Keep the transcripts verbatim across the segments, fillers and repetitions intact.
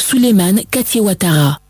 Souleymane Katié-Ouattara.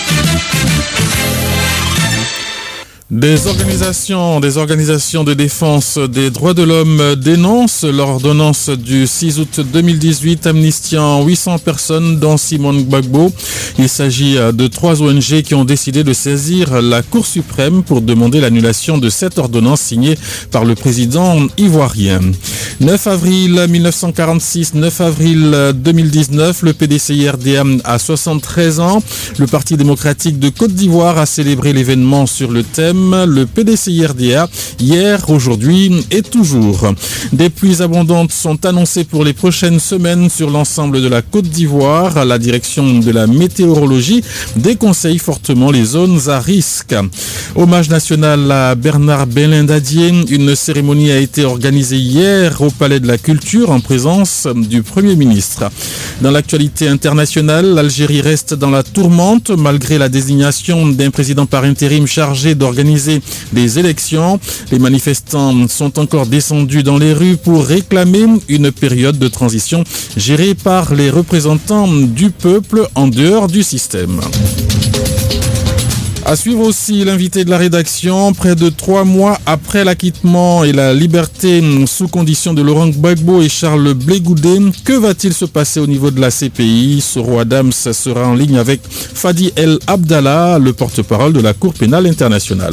Des organisations, des organisations de défense des droits de l'homme dénoncent l'ordonnance du six août deux mille dix-huit amnistiant huit cents personnes dont Simone Gbagbo. Il s'agit de trois O N G qui ont décidé de saisir la Cour suprême pour demander l'annulation de cette ordonnance signée par le président ivoirien. neuf avril mille neuf cent quarante-six, neuf avril deux mille dix-neuf, le P D C I R D A a soixante-treize ans. Le Parti démocratique de Côte d'Ivoire a célébré l'événement sur le thème le P D C I R D A hier, aujourd'hui et toujours. Des pluies abondantes sont annoncées pour les prochaines semaines sur l'ensemble de la Côte d'Ivoire. La direction de la météorologie déconseille fortement les zones à risque. Hommage national à Bernard Belindadier. Une cérémonie a été organisée hier au Palais de la Culture en présence du Premier ministre. Dans l'actualité internationale, l'Algérie reste dans la tourmente malgré la désignation d'un président par intérim chargé d'organiser des élections. Les manifestants sont encore descendus dans les rues pour réclamer une période de transition gérée par les représentants du peuple en dehors du système. À suivre aussi l'invité de la rédaction, près de trois mois après l'acquittement et la liberté sous condition de Laurent Gbagbo et Charles Blé Goudé, que va-t-il se passer au niveau de la C P I? Soro Adams sera en ligne avec Fadi El Abdallah, le porte-parole de la Cour pénale internationale.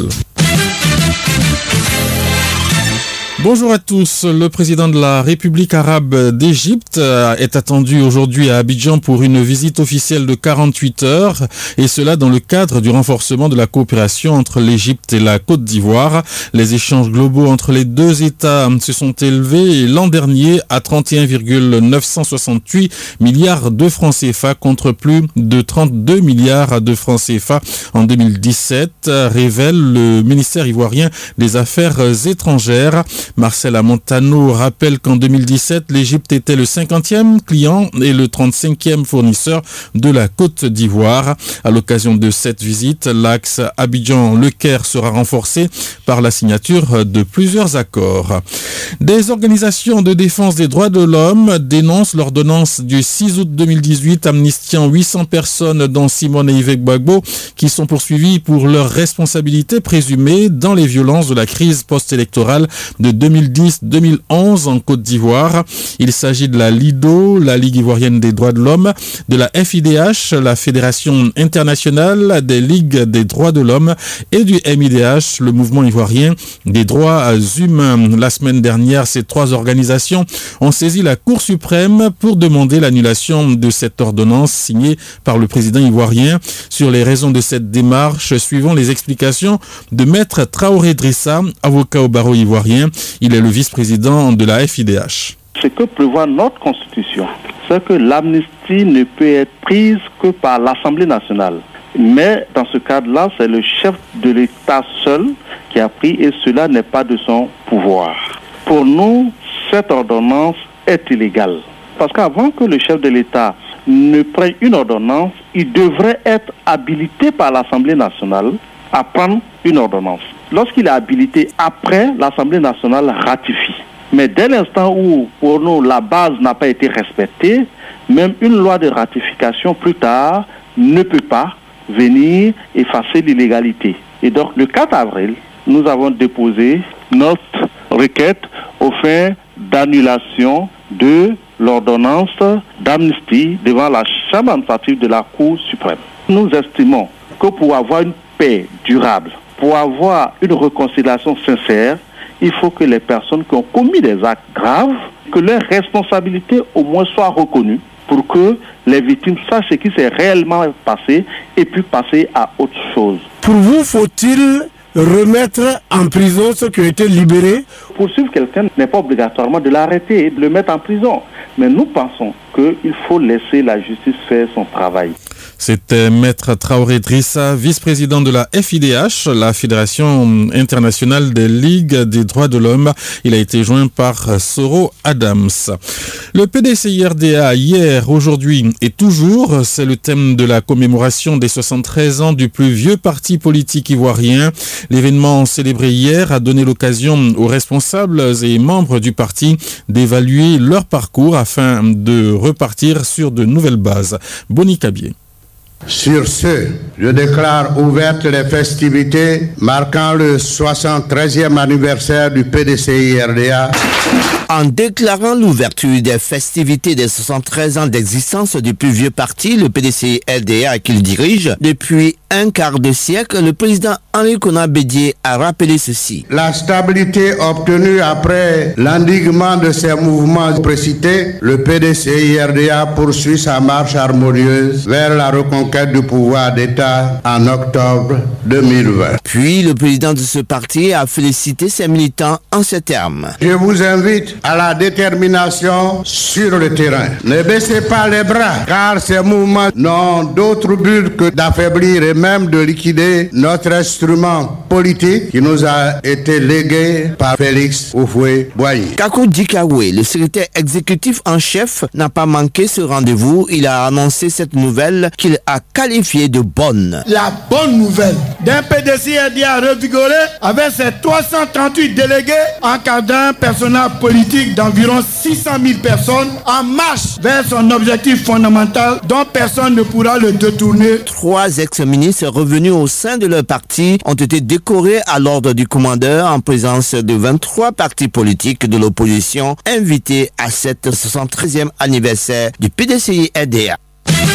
Bonjour à tous. Le président de la République arabe d'Égypte est attendu aujourd'hui à Abidjan pour une visite officielle de quarante-huit heures et cela dans le cadre du renforcement de la coopération entre l'Égypte et la Côte d'Ivoire. Les échanges globaux entre les deux États se sont élevés l'an dernier à trente et un virgule neuf cent soixante-huit milliards de francs C F A contre plus de trente-deux milliards de francs C F A en deux mille dix-sept, révèle le ministère ivoirien des Affaires étrangères. Marcel Amontano rappelle qu'en deux mille dix-sept, l'Égypte était le cinquantième client et le trente-cinquième fournisseur de la Côte d'Ivoire. À l'occasion de cette visite, l'axe Abidjan-Le Caire sera renforcé par la signature de plusieurs accords. Des organisations de défense des droits de l'homme dénoncent l'ordonnance du six août deux mille dix-huit amnistiant huit cents personnes dont Simone et Yves Gbagbo qui sont poursuivis pour leur responsabilité présumée dans les violences de la crise post-électorale de deux mille dix deux mille onze en Côte d'Ivoire. Il s'agit de la LIDO, la Ligue ivoirienne des droits de l'homme, de la F I D H, la Fédération internationale des ligues des droits de l'homme et du M I D H, le mouvement ivoirien des droits humains. La semaine dernière, ces trois organisations ont saisi la Cour suprême pour demander l'annulation de cette ordonnance signée par le président ivoirien. Sur les raisons de cette démarche, suivant les explications de Maître Traoré Drissa, avocat au barreau ivoirien. Il est le vice-président de la F I D H. Ce que prévoit notre Constitution, c'est que l'amnistie ne peut être prise que par l'Assemblée nationale. Mais dans ce cadre-là, c'est le chef de l'État seul qui a pris et cela n'est pas de son pouvoir. Pour nous, cette ordonnance est illégale. Parce qu'avant que le chef de l'État ne prenne une ordonnance, il devrait être habilité par l'Assemblée nationale à prendre une ordonnance. Lorsqu'il est habilité, après, l'Assemblée nationale ratifie. Mais dès l'instant où, pour nous, la base n'a pas été respectée, même une loi de ratification plus tard ne peut pas venir effacer l'illégalité. Et donc, le quatre avril, nous avons déposé notre requête au fin d'annulation de l'ordonnance d'amnistie devant la Chambre administrative de la Cour suprême. Nous estimons que pour avoir une paix durable, pour avoir une réconciliation sincère, il faut que les personnes qui ont commis des actes graves, que leurs responsabilités au moins soient reconnues pour que les victimes sachent ce qui s'est réellement passé et puis passer à autre chose. Pour vous, faut-il remettre en prison ceux qui ont été libérés? Poursuivre quelqu'un n'est pas obligatoirement de l'arrêter et de le mettre en prison. Mais nous pensons qu'il faut laisser la justice faire son travail. C'était Maître Traoré Drissa, vice-président de la F I D H, la Fédération internationale des ligues des droits de l'homme. Il a été joint par Soro Adams. Le P D C I R D A, hier, aujourd'hui et toujours, c'est le thème de la commémoration des soixante-treize ans du plus vieux parti politique ivoirien. L'événement célébré hier a donné l'occasion aux responsables et membres du parti d'évaluer leur parcours afin de repartir sur de nouvelles bases. Boni Kabié. Sur ce, je déclare ouvertes les festivités marquant le soixante-treizième anniversaire du P D C I R D A. En déclarant l'ouverture des festivités des soixante-treize ans d'existence du plus vieux parti, le P D C I R D A qu'il dirige, depuis un quart de siècle, le président Henri Konan Bédié a rappelé ceci. La stabilité obtenue après l'endiguement de ces mouvements précités, le P D C I R D A poursuit sa marche harmonieuse vers la reconquête du pouvoir d'État en octobre deux mille vingt. Puis le président de ce parti a félicité ses militants en ces termes. Je vous invite à la détermination sur le terrain. Ne baissez pas les bras, car ces mouvements n'ont d'autre but que d'affaiblir et même de liquider notre instrument politique qui nous a été légué par Félix Houphouët-Boigny. Kakou Dikawe, le secrétaire exécutif en chef, n'a pas manqué ce rendez-vous. Il a annoncé cette nouvelle qu'il a qualifiée de bonne. La bonne nouvelle d'un P D C I R D A revigoré avec ses trois cent trente-huit délégués encadrant un personnel politique d'environ six cent mille personnes en marche vers son objectif fondamental dont personne ne pourra le détourner. Trois ex-ministres revenus au sein de leur parti ont été décorés à l'ordre du commandeur en présence de vingt-trois partis politiques de l'opposition invités à cette soixante-treizième anniversaire du P D C I R D A.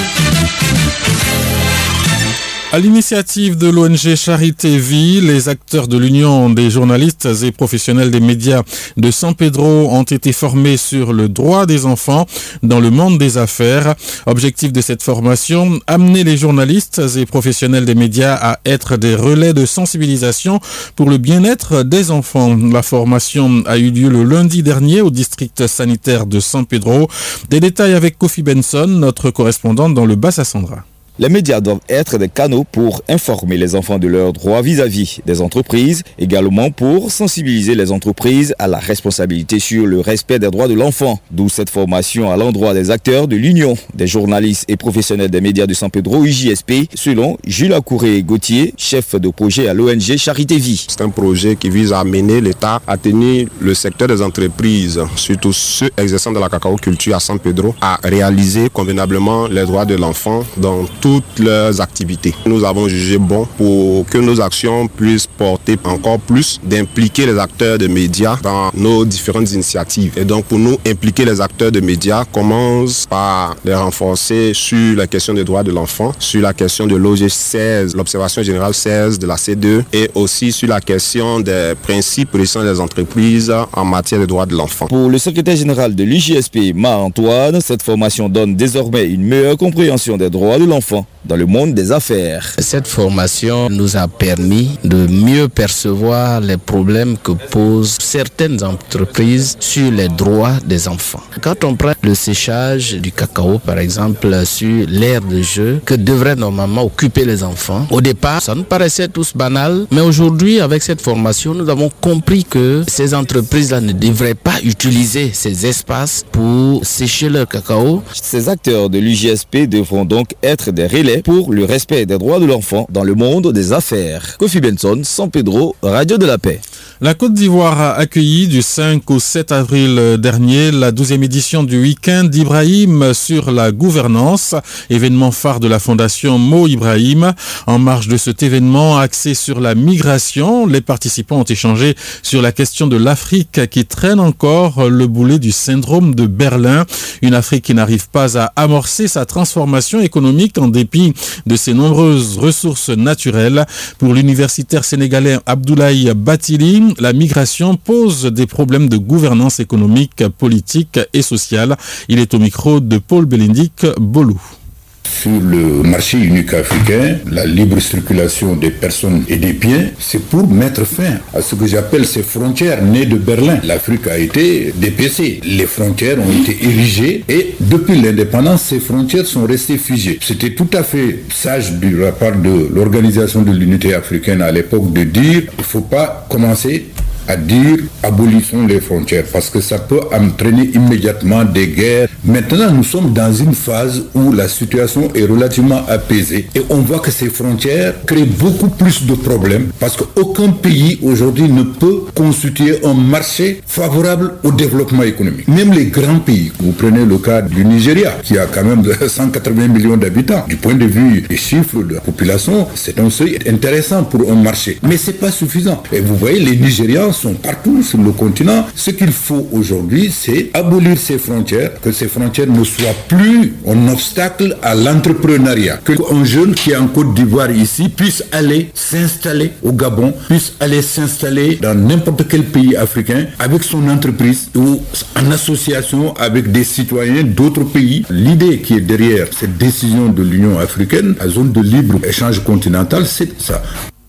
À l'initiative de l'O N G Charité Vie, les acteurs de l'Union des journalistes et professionnels des médias de San Pedro ont été formés sur le droit des enfants dans le monde des affaires. Objectif de cette formation, amener les journalistes et professionnels des médias à être des relais de sensibilisation pour le bien-être des enfants. La formation a eu lieu le lundi dernier au district sanitaire de San Pedro. Des détails avec Kofi Benson, notre correspondante dans le Bassa-Sandra. Les médias doivent être des canaux pour informer les enfants de leurs droits vis-à-vis des entreprises, également pour sensibiliser les entreprises à la responsabilité sur le respect des droits de l'enfant. D'où cette formation à l'endroit des acteurs de l'Union des journalistes et professionnels des médias de San Pedro, U J S P, selon Jules Akouré-Gauthier, chef de projet à l'O N G Charité Vie. C'est un projet qui vise à amener l'État à tenir le secteur des entreprises, surtout ceux exerçant de la cacao-culture à San Pedro, à réaliser convenablement les droits de l'enfant dans tout toutes leurs activités. Nous avons jugé bon pour que nos actions puissent porter encore plus d'impliquer les acteurs de médias dans nos différentes initiatives. Et donc pour nous, impliquer les acteurs de médias commence par les renforcer sur la question des droits de l'enfant, sur la question de l'O G seize, l'observation générale seize de la C deux et aussi sur la question des principes régissant les entreprises en matière de droits de l'enfant. Pour le secrétaire général de l'U J S P, Marc-Antoine, cette formation donne désormais une meilleure compréhension des droits de l'enfant dans le monde des affaires. Cette formation nous a permis de mieux percevoir les problèmes que posent certaines entreprises sur les droits des enfants. Quand on prend le séchage du cacao, par exemple, sur l'aire de jeu que devraient normalement occuper les enfants, au départ, ça nous paraissait tous banal, mais aujourd'hui, avec cette formation, nous avons compris que ces entreprises-là ne devraient pas utiliser ces espaces pour sécher leur cacao. Ces acteurs de l'U J S P devront donc être des relais pour le respect des droits de l'enfant dans le monde des affaires. Kofi Benson, San Pedro, Radio de la Paix. La Côte d'Ivoire a accueilli du cinq au sept avril dernier la douzième édition du week-end d'Ibrahim sur la gouvernance, événement phare de la fondation Mo Ibrahim. En marge de cet événement axé sur la migration, les participants ont échangé sur la question de l'Afrique qui traîne encore le boulet du syndrome de Berlin. Une Afrique qui n'arrive pas à amorcer sa transformation économique en dépit de ses nombreuses ressources naturelles. Pour l'universitaire sénégalais Abdoulaye Batili, la migration pose des problèmes de gouvernance économique, politique et sociale. Il est au micro de Paul Belindic Bolou. sur le marché unique africain, la libre circulation des personnes et des biens, c'est pour mettre fin à ce que j'appelle ces frontières nées de Berlin. L'Afrique a été dépecée, les frontières ont été érigées et depuis l'indépendance, ces frontières sont restées figées. C'était tout à fait sage de la part de l'Organisation de l'Unité africaine à l'époque de dire il ne faut pas commencer à dire abolissons les frontières parce que ça peut entraîner immédiatement des guerres. Maintenant, nous sommes dans une phase où la situation est relativement apaisée et on voit que ces frontières créent beaucoup plus de problèmes parce qu'aucun pays aujourd'hui ne peut constituer un marché favorable au développement économique. Même les grands pays, vous prenez le cas du Nigeria qui a quand même cent quatre-vingts millions d'habitants. Du point de vue des chiffres de la population, c'est un seuil intéressant pour un marché. Mais ce n'est pas suffisant. Et vous voyez, les Nigérians sont partout sur le continent. Ce qu'il faut aujourd'hui, c'est abolir ces frontières, que ces frontières ne soient plus un obstacle à l'entrepreneuriat. Qu'un jeune qui est en Côte d'Ivoire ici puisse aller s'installer au Gabon, puisse aller s'installer dans n'importe quel pays africain avec son entreprise ou en association avec des citoyens d'autres pays. L'idée qui est derrière cette décision de l'Union africaine, la zone de libre-échange continental, c'est ça.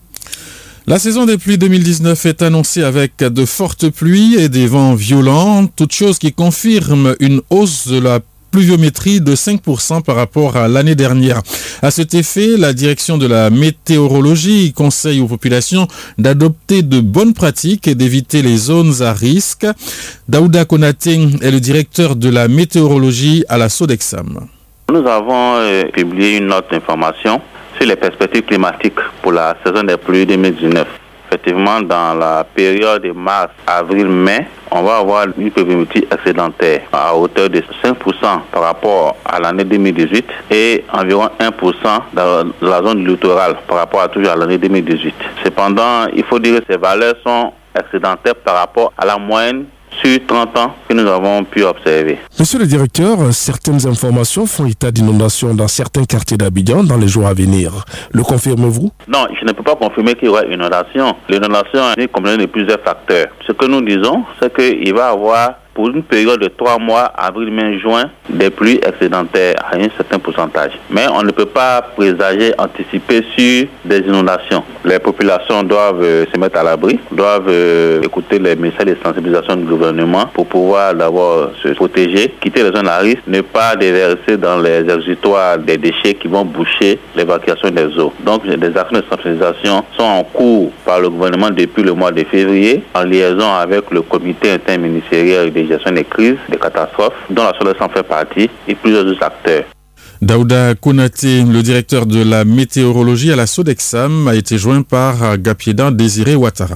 La saison des pluies deux mille dix-neuf est annoncée avec de fortes pluies et des vents violents, toute chose qui confirme une hausse de la pluviométrie de cinq pour cent par rapport à l'année dernière. À cet effet, la direction de la météorologie conseille aux populations d'adopter de bonnes pratiques et d'éviter les zones à risque. Daouda Konaté est le directeur de la météorologie à la Sodexam. Nous avons euh, publié une note d'information sur les perspectives climatiques pour la saison des pluies deux mille dix-neuf. Effectivement, dans la période de mars, avril, mai, on va avoir une pluviométrie excédentaire à hauteur de cinq pour cent par rapport à l'année deux mille dix-huit et environ un pour cent dans la zone littorale par rapport à toujours à l'année deux mille dix-huit. Cependant, il faut dire que ces valeurs sont excédentaires par rapport à la moyenne sur trente ans que nous avons pu observer. Monsieur le directeur, certaines informations font état d'inondations dans certains quartiers d'Abidjan dans les jours à venir. Le confirmez-vous? Non, je ne peux pas confirmer qu'il y aura une inondation. L'inondation est combinée de plusieurs facteurs. Ce que nous disons, c'est qu'il va y avoir pour une période de trois mois, avril, mai, juin, des pluies excédentaires à un certain pourcentage. Mais on ne peut pas présager, anticiper sur des inondations. Les populations doivent euh, se mettre à l'abri, doivent euh, écouter les messages de sensibilisation du gouvernement pour pouvoir d'abord se protéger, quitter les zones à risque, ne pas déverser dans les exutoires des déchets qui vont boucher l'évacuation des eaux. Donc des actions de sensibilisation sont en cours par le gouvernement depuis le mois de février, en liaison avec le comité interministériel de gestion des crises, des catastrophes, dont la Sodexam fait partie, et plusieurs autres acteurs. Daouda Konaté, le directeur de la météorologie à la Sodexam, a été joint par Gapiédan Désiré Ouattara.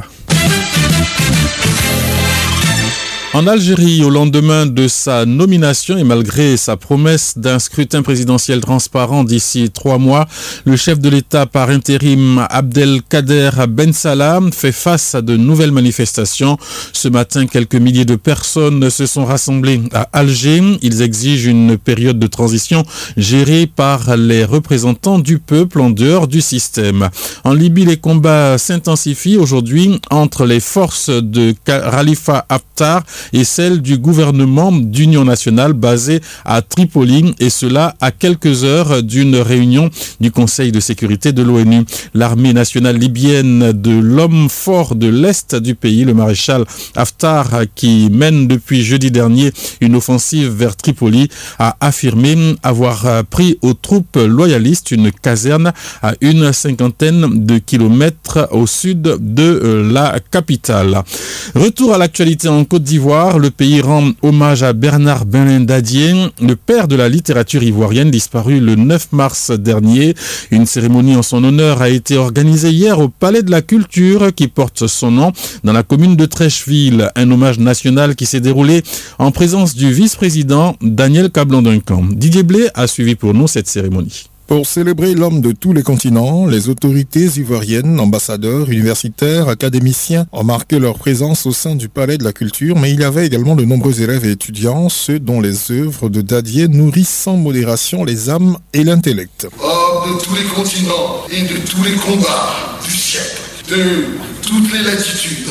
En Algérie, au lendemain de sa nomination et malgré sa promesse d'un scrutin présidentiel transparent d'ici trois mois, le chef de l'État par intérim Abdelkader Ben Salah fait face à de nouvelles manifestations. Ce matin, quelques milliers de personnes se sont rassemblées à Alger. Ils exigent une période de transition gérée par les représentants du peuple en dehors du système. En Libye, les combats s'intensifient aujourd'hui entre les forces de Khalifa Haftar et celle du gouvernement d'union nationale basé à Tripoli, et cela à quelques heures d'une réunion du Conseil de sécurité de l'ONU. L'armée nationale libyenne de l'homme fort de l'Est du pays, le maréchal Haftar, qui mène depuis jeudi dernier une offensive vers Tripoli, a affirmé avoir pris aux troupes loyalistes une caserne à une cinquantaine de kilomètres au sud de la capitale. Retour à l'actualité en Côte d'Ivoire. Le pays rend hommage à Bernard Belin Dadié, le père de la littérature ivoirienne, disparu le neuf mars dernier. Une cérémonie en son honneur a été organisée hier au Palais de la Culture qui porte son nom dans la commune de Trècheville. Un hommage national qui s'est déroulé en présence du vice-président Daniel Cablon-Duncan. Didier Blé a suivi pour nous cette cérémonie. Pour célébrer l'homme de tous les continents, les autorités ivoiriennes, ambassadeurs, universitaires, académiciens ont marqué leur présence au sein du Palais de la Culture, mais il y avait également de nombreux élèves et étudiants, ceux dont les œuvres de Dadié nourrissent sans modération les âmes et l'intellect. Homme de tous les continents et de tous les combats du siècle, de toutes les latitudes,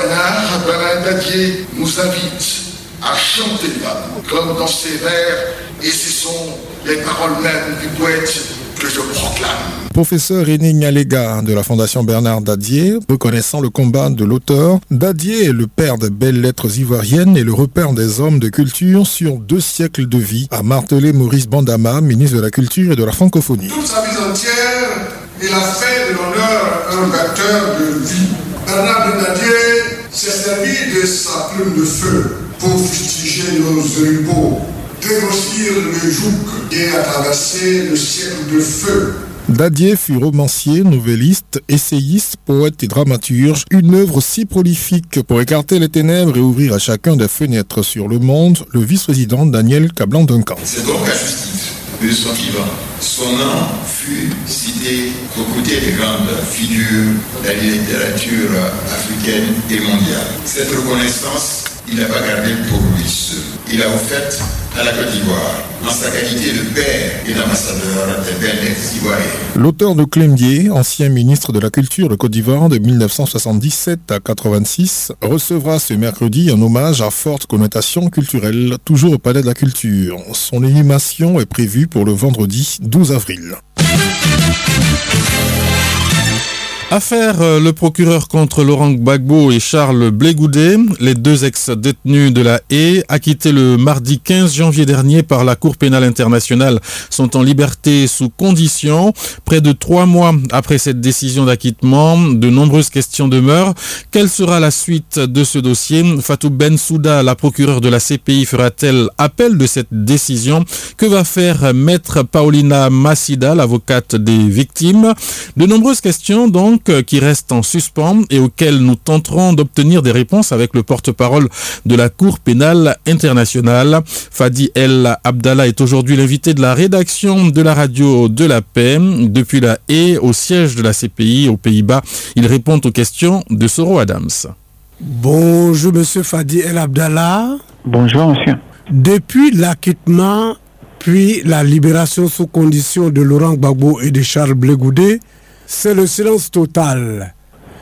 Bernard Belin Dadié nous invite à chanter l'âme, comme dans ses vers Et ce sont les paroles mêmes du poète que je proclame. Professeur René Nyalega de la Fondation Bernard Dadier, reconnaissant le combat de l'auteur, Dadier est le père des belles lettres ivoiriennes et le repère des hommes de culture sur deux siècles de vie, a martelé Maurice Bandama, ministre de la Culture et de la Francophonie. Toute sa vie entière, il a fait de l'honneur un vecteur de vie. Bernard Dadier s'est servi de sa plume de feu pour fustiger nos oripeaux, dégrossir le joug et à traverser le siècle de feu. Dadier fut romancier, nouvelliste, essayiste, poète et dramaturge, une œuvre si prolifique pour écarter les ténèbres et ouvrir à chacun des fenêtres sur le monde, le vice-président Daniel Kablan-Duncan. C'est donc à juste titre de son vivant. Son nom fut cité aux côtés des grandes figures de la littérature africaine et mondiale. Cette reconnaissance, il n'a pas gardé pour lui seul. Il a offert à la Côte d'Ivoire, en sa qualité de père et d'ambassadeur des belles lettres ivoiriennes. L'auteur de Clémier, ancien ministre de la Culture de Côte d'Ivoire de mille neuf cent soixante-dix-sept à quatre-vingt-six, recevra ce mercredi un hommage à forte connotation culturelle, toujours au Palais de la Culture. Son inhumation est prévue pour le vendredi douze avril. Affaire le procureur contre Laurent Gbagbo et Charles Blé Goudé, les deux ex-détenus de la Haye, acquittés le mardi quinze janvier dernier par la Cour pénale internationale, sont en liberté sous condition. Près de trois mois après cette décision d'acquittement, de nombreuses questions demeurent. Quelle sera la suite de ce dossier? Fatou Bensouda, la procureure de la C P I, fera-t-elle appel de cette décision? Que va faire maître Paulina Massida, l'avocate des victimes? De nombreuses questions donc qui restent en suspens et auxquelles nous tenterons d'obtenir des réponses avec le porte-parole de la Cour pénale internationale. Fadi El Abdallah est aujourd'hui l'invité de la rédaction de la radio de la paix. Depuis la Haye, au siège de la C P I aux Pays-Bas, il répond aux questions de Soro Adams. Bonjour monsieur Fadi El Abdallah. Bonjour monsieur. Depuis l'acquittement puis la libération sous condition de Laurent Gbagbo et de Charles Blé Goudé, c'est le silence total.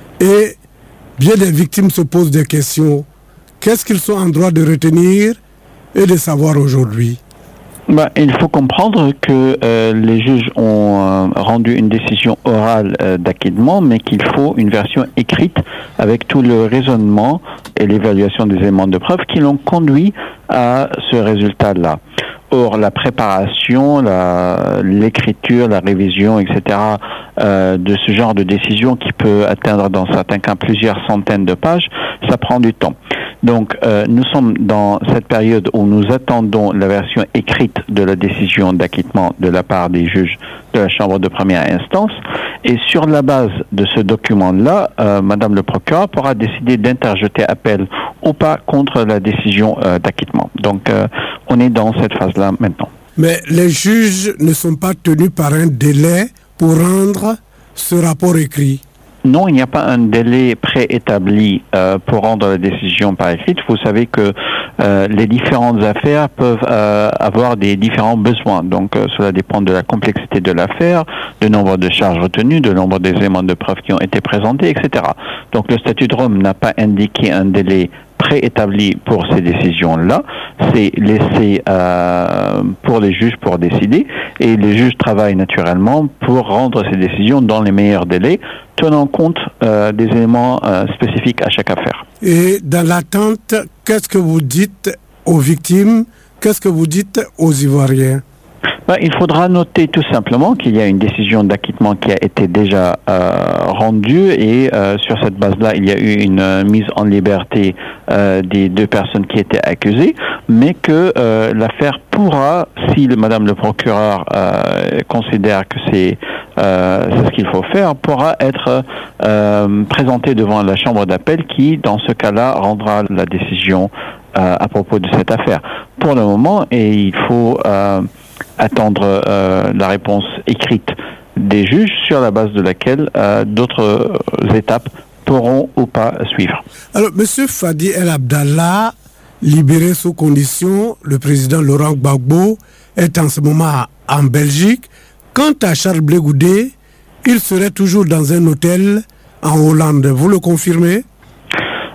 Et bien des victimes se posent des questions. Qu'est-ce qu'ils sont en droit de retenir et de savoir aujourd'hui? Bah, il faut comprendre que euh, les juges ont euh, rendu une décision orale euh, d'acquittement, mais qu'il faut une version écrite avec tout le raisonnement et l'évaluation des éléments de preuve qui l'ont conduit à ce résultat-là. Or, la préparation, la, l'écriture, la révision, et cetera, euh, de ce genre de décision qui peut atteindre dans certains cas plusieurs centaines de pages, ça prend du temps. Donc, euh, nous sommes dans cette période où nous attendons la version écrite de la décision d'acquittement de la part des juges de la Chambre de première instance. Et sur la base de ce document-là, euh, Madame le procureur pourra décider d'interjeter appel ou pas contre la décision euh, d'acquittement. Donc, euh, on est dans cette phase-là maintenant. Mais les juges ne sont pas tenus par un délai pour rendre ce rapport écrit? Non, il n'y a pas un délai préétabli euh, pour rendre la décision par écrite. Vous savez que euh, les différentes affaires peuvent euh, avoir des différents besoins. Donc, euh, cela dépend de la complexité de l'affaire, du nombre de charges retenues, du nombre des éléments de preuve qui ont été présentés, et cetera. Donc, le statut de Rome n'a pas indiqué un délai préétabli pour ces décisions-là. C'est laissé euh, pour les juges pour décider. Et les juges travaillent naturellement pour rendre ces décisions dans les meilleurs délais, tenant compte euh, des éléments euh, spécifiques à chaque affaire. Et dans l'attente, qu'est-ce que vous dites aux victimes? Qu'est-ce que vous dites aux Ivoiriens? Ben, il faudra noter tout simplement qu'il y a une décision d'acquittement qui a été déjà euh, rendue et euh, sur cette base-là, il y a eu une euh, mise en liberté euh, des deux personnes qui étaient accusées, mais que euh, l'affaire pourra, si le, Madame le procureur euh, considère que c'est euh, c'est ce qu'il faut faire, pourra être euh, présentée devant la chambre d'appel qui, dans ce cas-là, rendra la décision euh, à propos de cette affaire. Pour le moment, et il faut euh, attendre euh, la réponse écrite des juges sur la base de laquelle euh, d'autres euh, étapes pourront ou pas suivre. Alors, Monsieur Fadi El Abdallah, libéré sous condition, le président Laurent Gbagbo est en ce moment en Belgique. Quant à Charles Blé Goudé, il serait toujours dans un hôtel en Hollande. Vous le confirmez?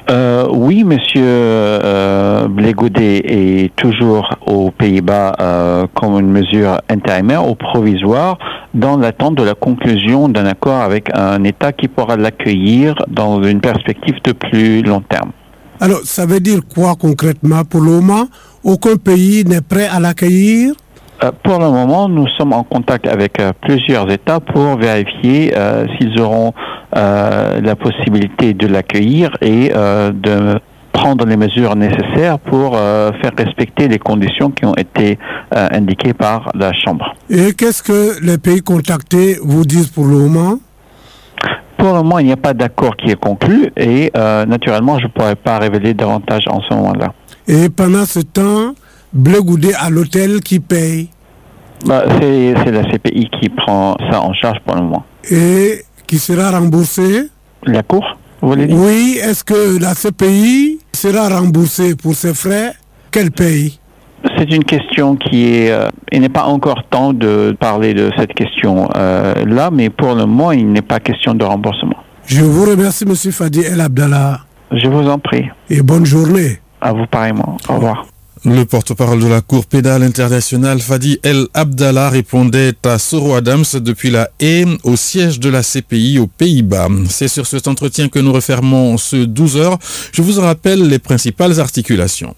Euh, oui, Monsieur euh, Blé Goudet est toujours aux Pays-Bas euh, comme une mesure intérimaire ou provisoire dans l'attente de la conclusion d'un accord avec un État qui pourra l'accueillir dans une perspective de plus long terme. Alors, ça veut dire quoi concrètement? Pour le moment, aucun pays n'est prêt à l'accueillir? Euh, pour le moment, nous sommes en contact avec euh, plusieurs États pour vérifier euh, s'ils auront euh, la possibilité de l'accueillir et euh, de prendre les mesures nécessaires pour euh, faire respecter les conditions qui ont été euh, indiquées par la Chambre. Et qu'est-ce que les pays contactés vous disent pour le moment? Pour le moment, il n'y a pas d'accord qui est conclu et euh, naturellement, je ne pourrais pas révéler davantage en ce moment-là. Et pendant ce temps, Blé Goudet à l'hôtel qui paye? Bah, c'est, c'est la C P I qui prend ça en charge pour le moment. Et qui sera remboursé? La Cour, vous voulez dire? Oui, est-ce que la C P I sera remboursée pour ses frais? Quel paye? C'est une question qui est... Euh, il n'est pas encore temps de parler de cette question euh, là, mais pour le moment, il n'est pas question de remboursement. Je vous remercie, M. Fadi El Abdallah. Je vous en prie. Et bonne journée. À vous pareillement. Au revoir. Le porte-parole de la Cour pénale internationale, Fadi El Abdallah, répondait à Soro Adams depuis la Haye, au siège de la C P I aux Pays-Bas. C'est sur cet entretien que nous refermons ce douze heures. Je vous en rappelle les principales articulations.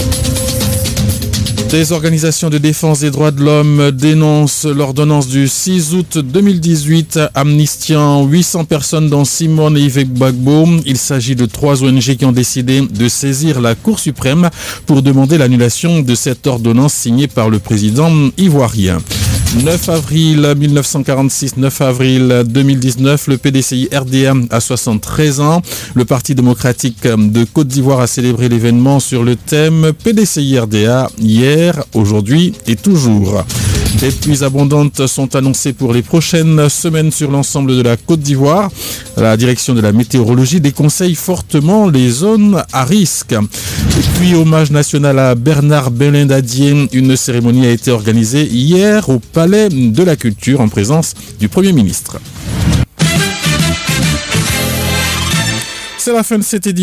Des organisations de défense des droits de l'homme dénoncent l'ordonnance du six août deux mille dix-huit amnistiant huit cents personnes dont Simone et Yves Gbagbo. Il s'agit de trois O N G qui ont décidé de saisir la Cour suprême pour demander l'annulation de cette ordonnance signée par le président ivoirien. neuf avril mille neuf cent quarante-six, neuf avril deux mille dix-neuf, le P D C I R D A a soixante-treize ans. Le Parti démocratique de Côte d'Ivoire a célébré l'événement sur le thème P D C I R D A hier, aujourd'hui et toujours. Des pluies abondantes sont annoncées pour les prochaines semaines sur l'ensemble de la Côte d'Ivoire. La direction de la météorologie déconseille fortement les zones à risque. Et puis, hommage national à Bernard Belindadier. Une cérémonie a été organisée hier au Palais de la Culture en présence du Premier ministre. C'est la fin de cette édition.